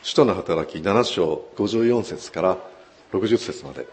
使徒の働き7章54節から60節まで。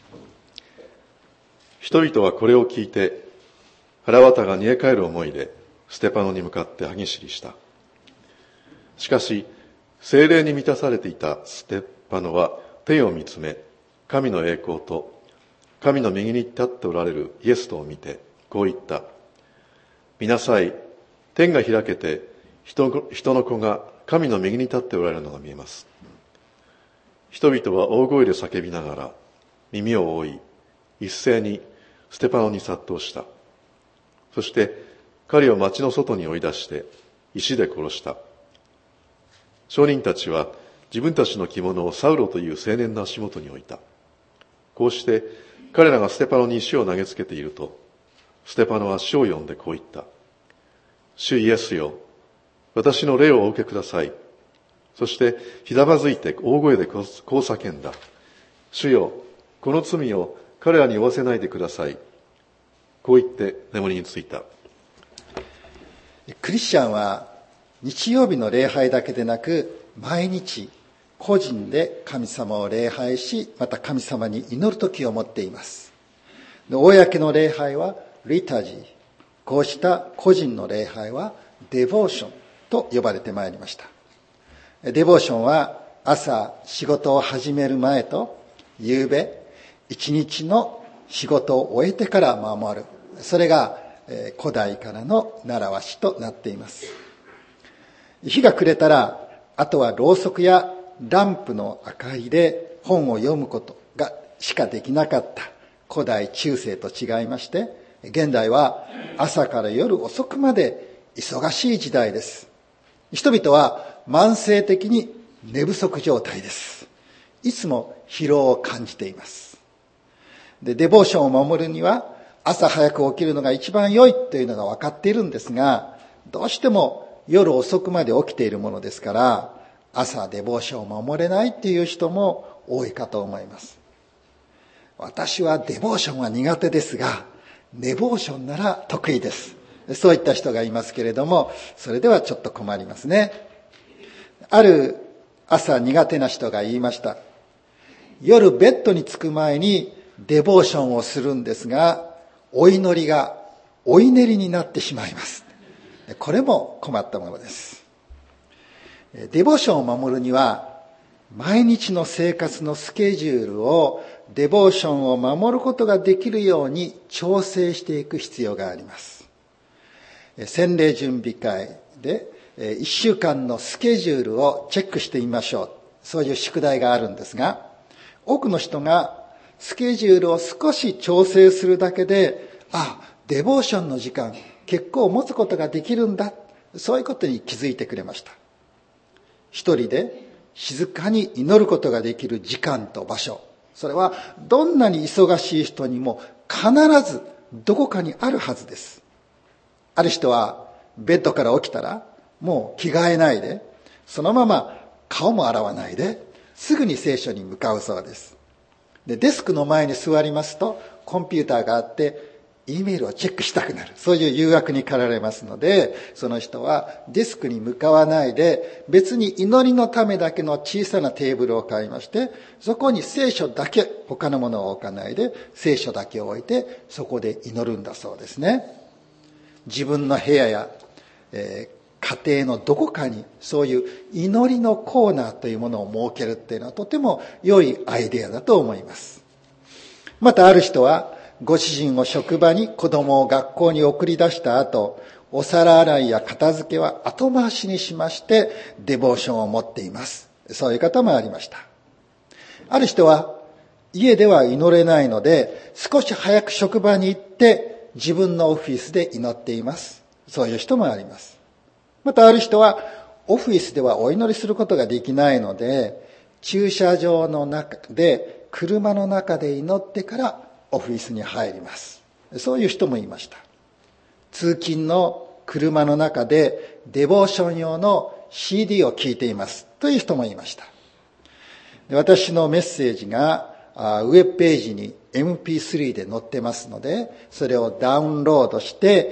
人々はこれを聞いて、腹渡が煮え返る思いでステパノに向かって歯ぎしりした。しかし、聖霊に満たされていたステパノは天を見つめ、神の栄光と神の右に立っておられるイエスとを見て、こう言った。見なさい、天が開けて、人の子が神の右に立っておられるのが見えます。人々は大声で叫びながら、耳を覆い、一斉にステパノに殺到した。そして彼を町の外に追い出して石で殺した。証人たちは自分たちの着物をサウロという青年の足元に置いた。こうして彼らがステパノに石を投げつけていると、ステパノは主を呼んでこう言った。主イエスよ、私の霊をお受けください。そしてひざまずいて大声でこう叫んだ。主よ、この罪を彼らに負わせないでください。こう言って眠りについた。 クリスチャンは日曜日の礼拝だけでなく、毎日個人で神様を礼拝し、また神様に祈る時を持っています。公の礼拝はリタジー、こうした個人の礼拝はデボーションと呼ばれてまいりました。デボーションは朝仕事を始める前と夕べ一日の仕事を終えてから守る。それが古代からの習わしとなっています。日が暮れたら、あとはろうそくやランプの明かりで本を読むことがしかできなかった古代中世と違いまして、現代は朝から夜遅くまで忙しい時代です。人々は慢性的に寝不足状態です。いつも疲労を感じています。で、デボーションを守るには朝早く起きるのが一番良いというのが分かっているんですが、どうしても夜遅くまで起きているものですから、朝デボーションを守れないっていう人も多いかと思います。私はデボーションは苦手ですが、ネボーションなら得意です。そういった人がいますけれども、それではちょっと困りますね。ある朝苦手な人が言いました。夜ベッドに着く前にデボーションをするんですが、お祈りがお祈りになってしまいます。これも困ったものです。デボーションを守るには、毎日の生活のスケジュールをデボーションを守ることができるように調整していく必要があります。洗礼準備会で1週間のスケジュールをチェックしてみましょう。そういう宿題があるんですが、多くの人がスケジュールを少し調整するだけで、デボーションの時間結構持つことができるんだ。そういうことに気づいてくれました。一人で静かに祈ることができる時間と場所。それはどんなに忙しい人にも必ずどこかにあるはずです。ある人はベッドから起きたらもう着替えないで、そのまま顔も洗わないで、すぐに聖書に向かうそうです。で、デスクの前に座りますと、コンピューターがあって、E メールをチェックしたくなる。そういう誘惑に駆られますので、その人はデスクに向かわないで、別に祈りのためだけの小さなテーブルを買いまして、そこに聖書だけ、他のものを置かないで、聖書だけを置いて、そこで祈るんだそうですね。自分の部屋や、家庭のどこかにそういう祈りのコーナーというものを設けるっていうのはとても良いアイデアだと思います。またある人はご主人を職場に、子供を学校に送り出した後、お皿洗いや片付けは後回しにしましてデボーションを持っています。そういう方もありました。ある人は家では祈れないので少し早く職場に行って自分のオフィスで祈っています。そういう人もあります。またある人はオフィスではお祈りすることができないので、駐車場の中で車の中で祈ってからオフィスに入ります。そういう人もいました。通勤の車の中でデボーション用の CD を聴いていますという人もいました。私のメッセージがウェブページに MP3 で載ってますので、それをダウンロードして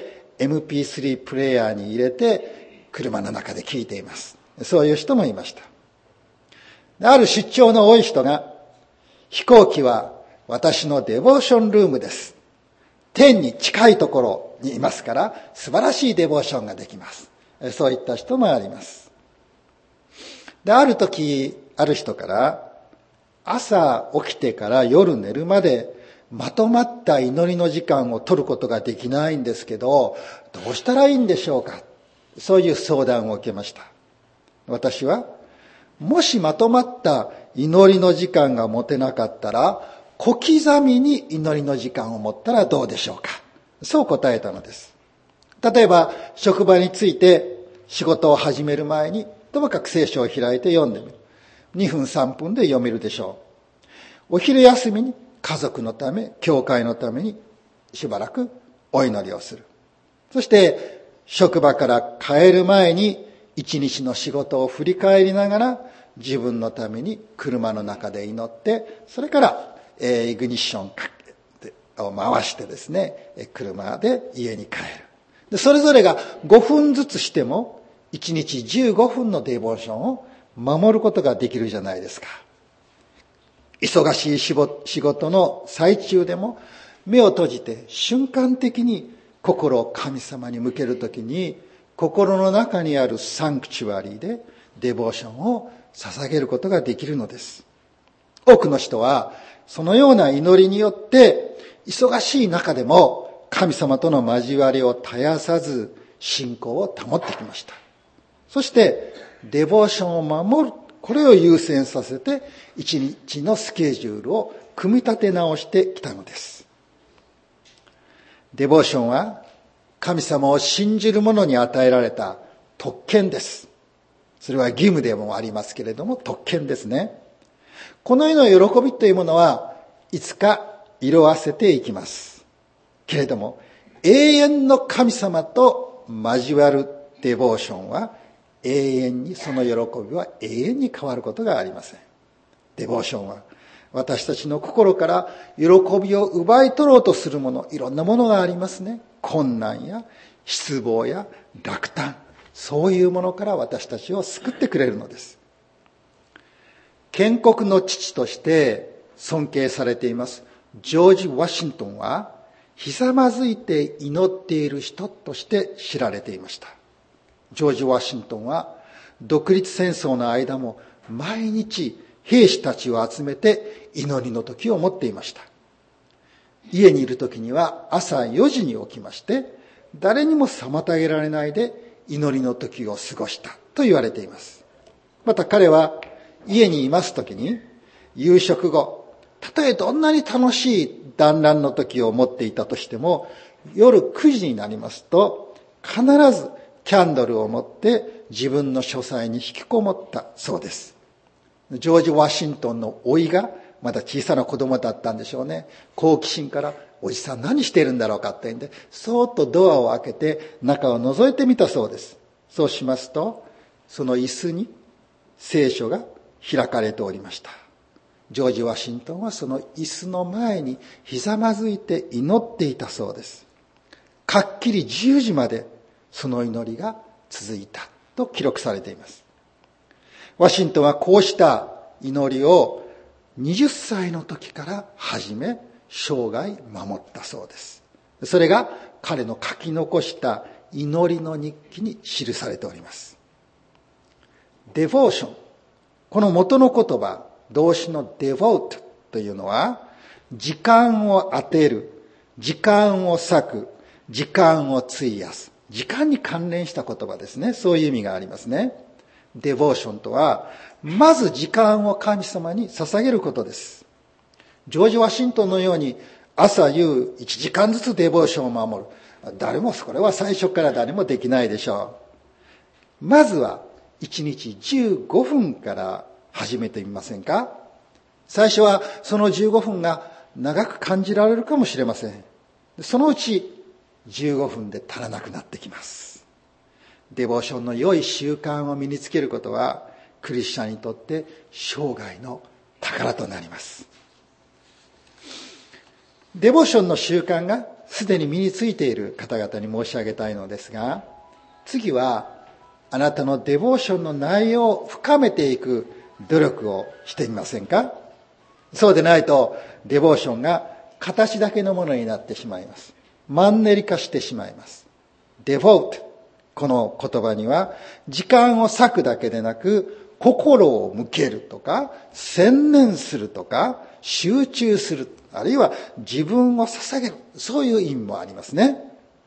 MP3 プレイヤーに入れて車の中で聞いています。そういう人もいました。 ある出張の多い人が、飛行機は私のデボーションルームです。天に近いところにいますから、素晴らしいデボーションができます。そういった人もあります。で、ある時、ある人から、朝起きてから夜寝るまでまとまった祈りの時間を取ることができないんですけど、どうしたらいいんでしょうか。そういう相談を受けました。私は、もしまとまった祈りの時間が持てなかったら、小刻みに祈りの時間を持ったらどうでしょうか。そう答えたのです。例えば、職場について仕事を始める前に、ともかく聖書を開いて読んでみる。2分3分で読めるでしょう。お昼休みに家族のため、教会のためにしばらくお祈りをする。そして職場から帰る前に一日の仕事を振り返りながら自分のために車の中で祈って、それからイグニッションを回してですね、車で家に帰る。で、それぞれが5分ずつしても1日15分のデボーションを守ることができるじゃないですか。忙しい仕事の最中でも目を閉じて瞬間的に心を神様に向けるときに、心の中にあるサンクチュアリーでデボーションを捧げることができるのです。多くの人はそのような祈りによって忙しい中でも神様との交わりを絶やさず信仰を保ってきました。そしてデボーションを守る、これを優先させて一日のスケジュールを組み立て直してきたのです。デボーションは神様を信じる者に与えられた特権です。それは義務でもありますけれども特権ですね。この世の喜びというものはいつか色あせていきます。けれども永遠の神様と交わるデボーションは永遠に、その喜びは永遠に変わることがありません。デボーションは私たちの心から喜びを奪い取ろうとするもの、いろんなものがありますね。困難や失望や落胆、そういうものから私たちを救ってくれるのです。建国の父として尊敬されていますジョージ・ワシントンはひざまずいて祈っている人として知られていました。ジョージ・ワシントンは独立戦争の間も毎日兵士たちを集めて祈りの時を持っていました。家にいる時には朝4時に起きまして、誰にも妨げられないで祈りの時を過ごしたと言われています。また彼は家にいます時に夕食後、たとえどんなに楽しい団らんの時を持っていたとしても、夜9時になりますと必ずキャンドルを持って自分の書斎に引きこもったそうです。ジョージ・ワシントンの甥がまだ小さな子供だったんでしょうね。好奇心からおじさん何しているんだろうかって言うんで、そーっとドアを開けて中を覗いてみたそうです。そうしますと、その椅子に聖書が開かれておりました。ジョージ・ワシントンはその椅子の前にひざまずいて祈っていたそうです。かっきり10時までその祈りが続いたと記録されています。ワシントンはこうした祈りを20歳の時から始め、生涯守ったそうです。それが彼の書き残した祈りの日記に記されております。デボーション、この元の言葉、動詞のデボートというのは、時間を当てる、時間を割く、時間を費やす、時間に関連した言葉ですね。そういう意味がありますね。デボーションとは、まず時間を神様に捧げることです。ジョージ・ワシントンのように朝夕1時間ずつデボーションを守る。誰も、これは最初から誰もできないでしょう。まずは1日15分から始めてみませんか？最初はその15分が長く感じられるかもしれません。そのうち15分で足らなくなってきます。デボーションの良い習慣を身につけることはクリスチャンにとって生涯の宝となります。デボーションの習慣がすでに身についている方々に申し上げたいのですが、次はあなたのデボーションの内容を深めていく努力をしてみませんか？そうでないとデボーションが形だけのものになってしまいます。マンネリ化してしまいます。デボート、この言葉には時間を割くだけでなく、心を向けるとか専念するとか集中する、あるいは自分を捧げる、そういう意味もありますね。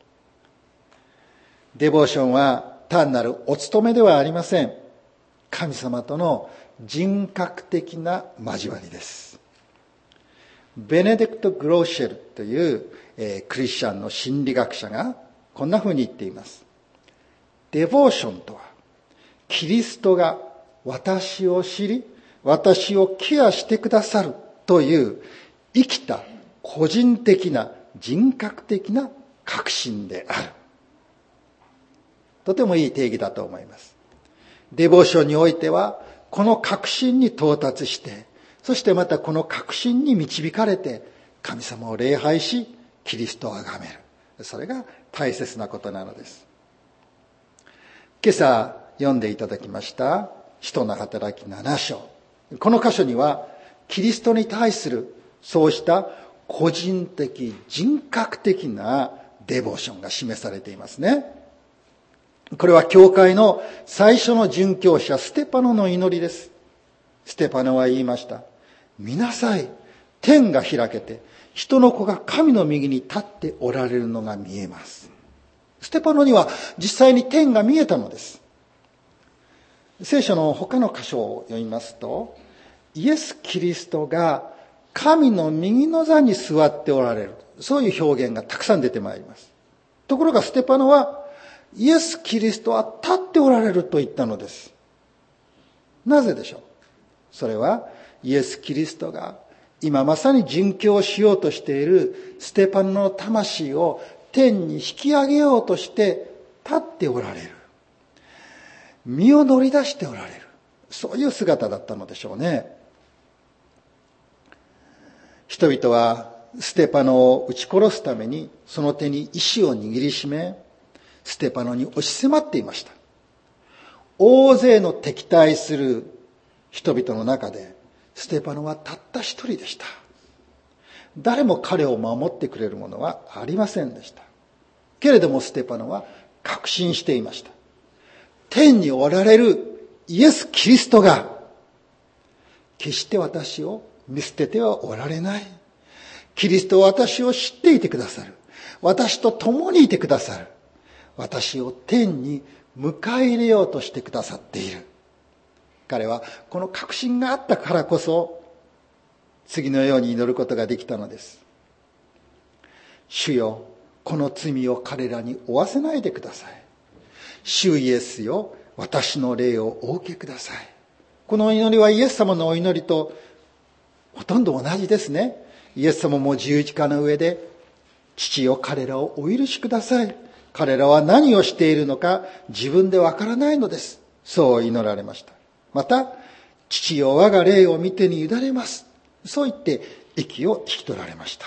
デボーションは単なるお勤めではありません。神様との人格的な交わりです。ベネディクト・グローシェルという、クリスチャンの心理学者がこんな風に言っています。デボーションとは、キリストが私を知り、私をケアしてくださるという生きた個人的な人格的な確信である。とてもいい定義だと思います。デボーションにおいては、この確信に到達して、そしてまたこの確信に導かれて、神様を礼拝し、キリストを崇める。それが大切なことなのです。今朝読んでいただきました、使徒の働き7章。この箇所には、キリストに対する、そうした個人的、人格的なデボーションが示されていますね。これは教会の最初の殉教者ステパノの祈りです。ステパノは言いました。見なさい。天が開けて、人の子が神の右に立っておられるのが見えます。ステパノには実際に天が見えたのです。聖書の他の箇所を読みますと、イエス・キリストが神の右の座に座っておられる。そういう表現がたくさん出てまいります。ところがステパノは、イエス・キリストは立っておられると言ったのです。なぜでしょう？それはイエス・キリストが今まさに殉教しようとしているステパノの魂を天に引き上げようとして立っておられる。身を乗り出しておられる。そういう姿だったのでしょうね。人々はステパノを撃ち殺すためにその手に石を握りしめ、ステパノに押し迫っていました。大勢の敵対する人々の中でステパノはたった一人でした。誰も彼を守ってくれるものはありませんでした。けれどもステパノは確信していました。天におられるイエス・キリストが決して私を見捨ててはおられない。キリストは私を知っていてくださる。私と共にいてくださる。私を天に迎え入れようとしてくださっている。彼はこの確信があったからこそ次のように祈ることができたのです。主よ、この罪を彼らに負わせないでください。主イエスよ、私の霊をお受けください。この祈りはイエス様のお祈りとほとんど同じですね。イエス様も十字架の上で、父よ、彼らをお許しください。彼らは何をしているのか自分でわからないのです。そう祈られました。また、父よ、我が霊を見てに委ねます。そう言って息を引き取られました。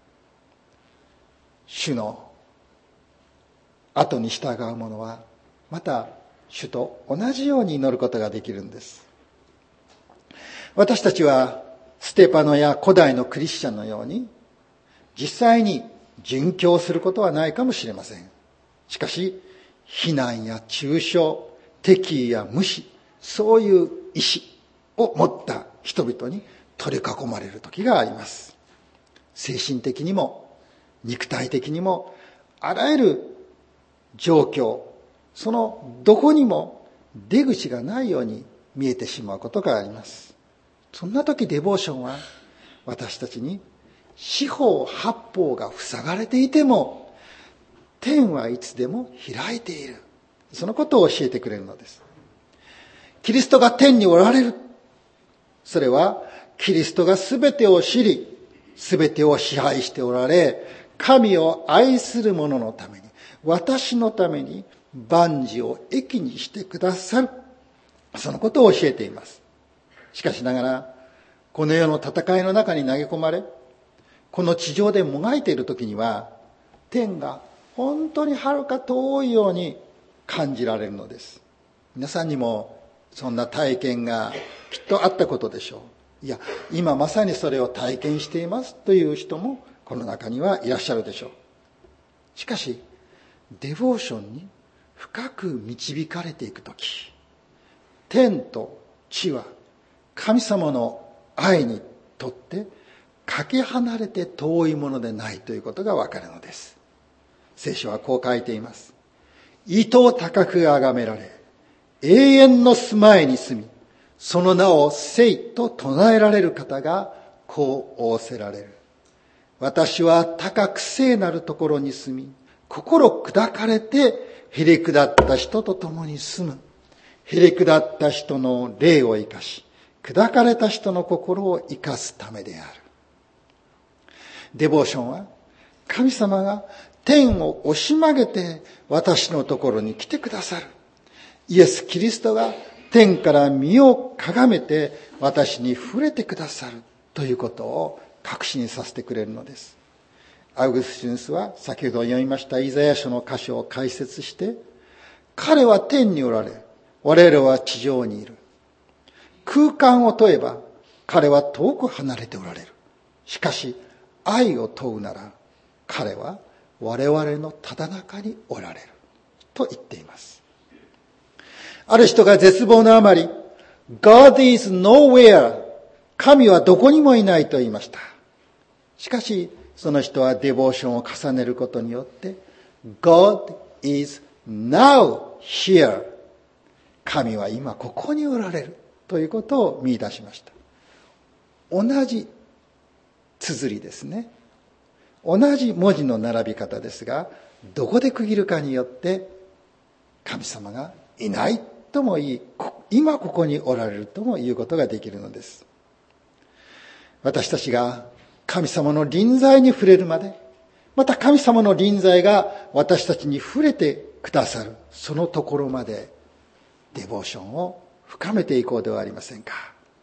主の後に従う者は、また主と同じように祈ることができるんです。私たちはステパノや古代のクリスチャンのように実際に殉教することはないかもしれません。しかし非難や中傷、敵意や無視、そういう意志を持った人々に取り囲まれる時があります。精神的にも肉体的にもあらゆる状況、そのどこにも出口がないように見えてしまうことがあります。そんな時デボーションは私たちに四方八方が塞がれていても天はいつでも開いている、そのことを教えてくれるのです。キリストが天におられる、それはキリストが全てを知り全てを支配しておられ、神を愛する者のために、私のために万事を益にしてくださる、そのことを教えています。しかしながらこの世の戦いの中に投げ込まれ、この地上でもがいている時には天が本当にはるか遠いように感じられるのです。皆さんにもそんな体験がきっとあったことでしょう。いや、今まさにそれを体験していますという人もこの中にはいらっしゃるでしょう。しかし、デボーションに深く導かれていくとき、天と地は神様の愛にとってかけ離れて遠いものでないということがわかるのです。聖書はこう書いています。意図高く崇められ、永遠の住まいに住み、その名を聖と唱えられる方がこう仰せられる。私は高く聖なるところに住み、心砕かれてへりくだった人と共に住む。へりくだった人の霊を生かし、砕かれた人の心を生かすためである。デボーションは神様が天を押し曲げて私のところに来てくださる。イエス・キリストが天から身をかがめて私に触れてくださるということを確信させてくれるのです。アウグスチヌスは先ほど読みましたイザヤ書の箇所を解説して、彼は天におられ、我々は地上にいる。空間を問えば彼は遠く離れておられる。しかし愛を問うなら彼は我々のただ中におられると言っています。ある人が絶望のあまり God is nowhere 神はどこにもいないと言いました。しかしその人はデボーションを重ねることによって God is now here 神は今ここにおられるということを見出しました。同じ綴りですね。同じ文字の並び方ですが、どこで区切るかによって神様がいないとも言い、今ここにおられるとも言うことができるのです。私たちが神様の臨在に触れるまで、また神様の臨在が私たちに触れてくださる、そのところまでデボーションを深めていこうではありませんか。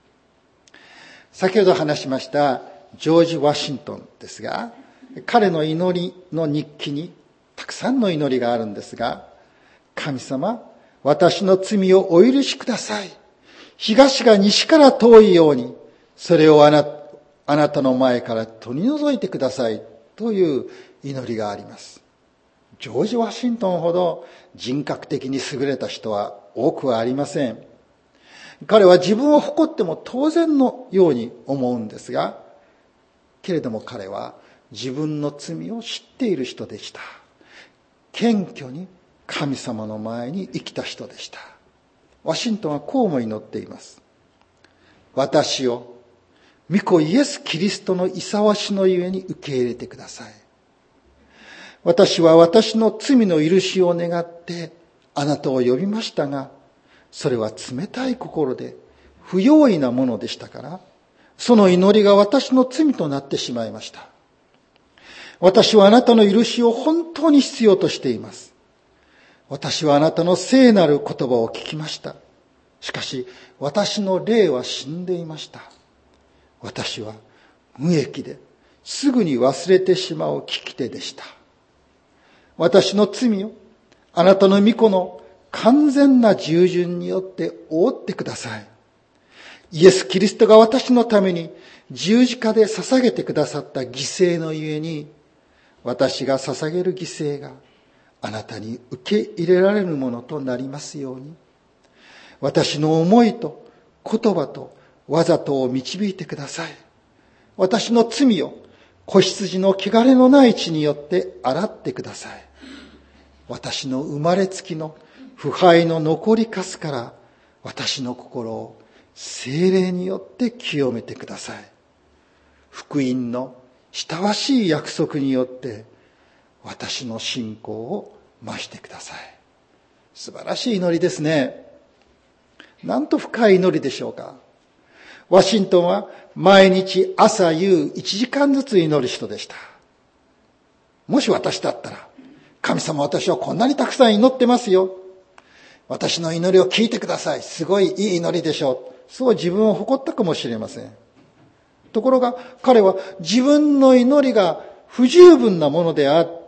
先ほど話しましたジョージ・ワシントンですが、彼の祈りの日記にたくさんの祈りがあるんですが、神様、私の罪をお許しください。東が西から遠いように、それをあなたの前から取り除いてくださいという祈りがあります。ジョージ・ワシントンほど人格的に優れた人は多くはありません。彼は自分を誇っても当然のように思うんですが、けれども彼は自分の罪を知っている人でした。謙虚に神様の前に生きた人でした。ワシントンはこうも祈っています。私を御子イエス・キリストのいさわしのゆえに受け入れてください。私は私の罪の許しを願ってあなたを呼びましたが、それは冷たい心で不用意なものでしたから、その祈りが私の罪となってしまいました。私はあなたの許しを本当に必要としています。私はあなたの聖なる言葉を聞きました。しかし私の霊は死んでいました。私は無益ですぐに忘れてしまう聞き手でした。私の罪をあなたの御子の完全な従順によって覆ってください。イエス・キリストが私のために十字架で捧げてくださった犠牲のゆえに、私が捧げる犠牲があなたに受け入れられるものとなりますように、私の思いと言葉とわざとを導いてください。私の罪を子羊の汚れのない血によって洗ってください。私の生まれつきの腐敗の残りかすから私の心を聖霊によって清めてください。福音の親しい約束によって私の信仰を増してください。素晴らしい祈りですね。なんと深い祈りでしょうか。ワシントンは毎日朝夕1時間ずつ祈る人でした。もし私だったら、神様、私はこんなにたくさん祈ってますよ。私の祈りを聞いてください。すごいいい祈りでしょう。そう自分を誇ったかもしれません。ところが彼は自分の祈りが不十分なものである。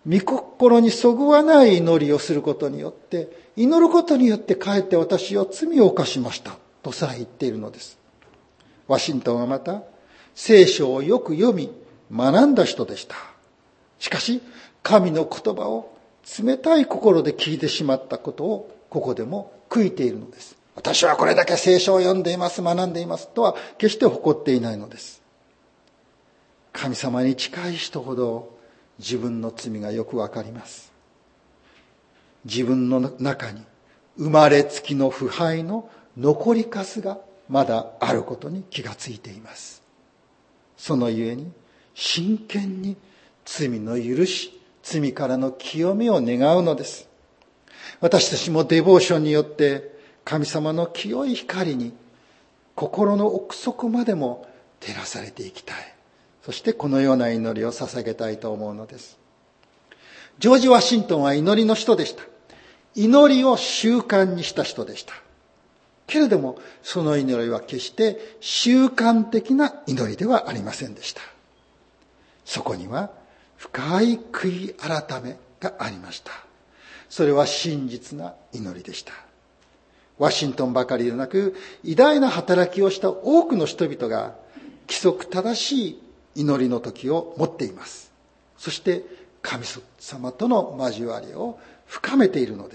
御心にそぐわない祈りをすることによって、祈ることによってかえって私は罪を犯しましたとさえ言っているのです。ワシントンはまた聖書をよく読み学んだ人でした。しかし神の言葉を冷たい心で聞いてしまったことをここでも悔いているのです。私はこれだけ聖書を読んでいます、学んでいますとは決して誇っていないのです。神様に近い人ほど自分の罪がよくわかります。自分の中に生まれつきの腐敗の残りかすがまだあることに気がついています。そのゆえに真剣に罪の許し、罪からの清めを願うのです。私たちもデボーションによって神様の清い光に心の奥底までも照らされていきたい。そしてこのような祈りを捧げたいと思うのです。ジョージ・ワシントンは祈りの人でした。祈りを習慣にした人でした。けれどもその祈りは決して習慣的な祈りではありませんでした。そこには深い悔い改めがありました。それは真実な祈りでした。ワシントンばかりでなく、偉大な働きをした多くの人々が規則正しい祈りの時を持っています。そして神様との交わりを深めているのです。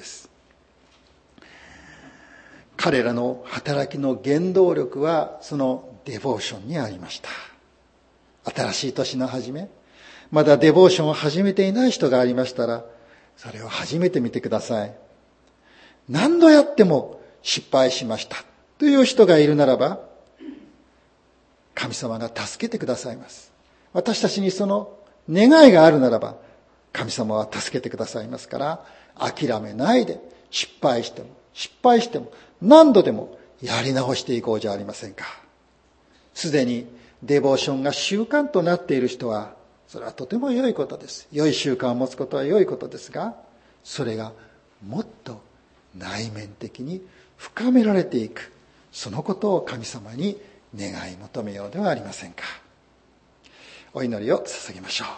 彼らの働きの原動力はそのデボーションにありました。新しい年の初め、まだデボーションを始めていない人がありましたら、それを始めてみてください。何度やっても失敗しましたという人がいるならば、神様が助けてくださいます。私たちにその願いがあるならば、神様は助けてくださいますから、諦めないで失敗しても何度でもやり直していこうじゃありませんか。すでにデボーションが習慣となっている人は、それはとても良いことです。良い習慣を持つことは良いことですが、それがもっと内面的に深められていく、そのことを神様に願い求めようではありませんか。お祈りを捧げましょう。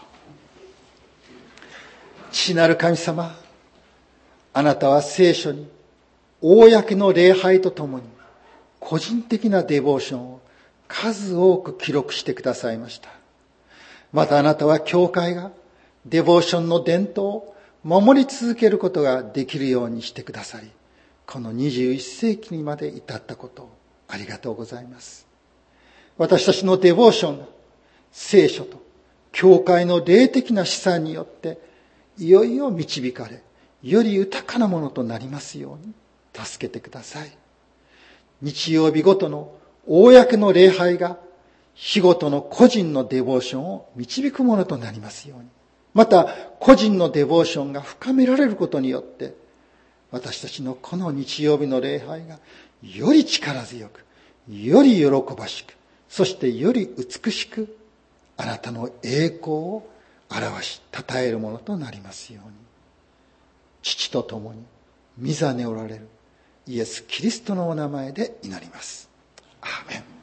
父なる神様、あなたは聖書に公の礼拝とともに個人的なデボーションを数多く記録してくださいました。またあなたは教会がデボーションの伝統を守り続けることができるようにしてくださり、この21世紀にまで至ったことをありがとうございます。私たちのデボーションが聖書と教会の霊的な資産によっていよいよ導かれ、より豊かなものとなりますように助けてください。日曜日ごとの公の礼拝が日ごとの個人のデボーションを導くものとなりますように、また個人のデボーションが深められることによって、私たちのこの日曜日の礼拝がより力強く、より喜ばしく、そしてより美しく、あなたの栄光を表し称えるものとなりますように、父と共に御座におられるイエス・キリストのお名前で祈ります。アーメン。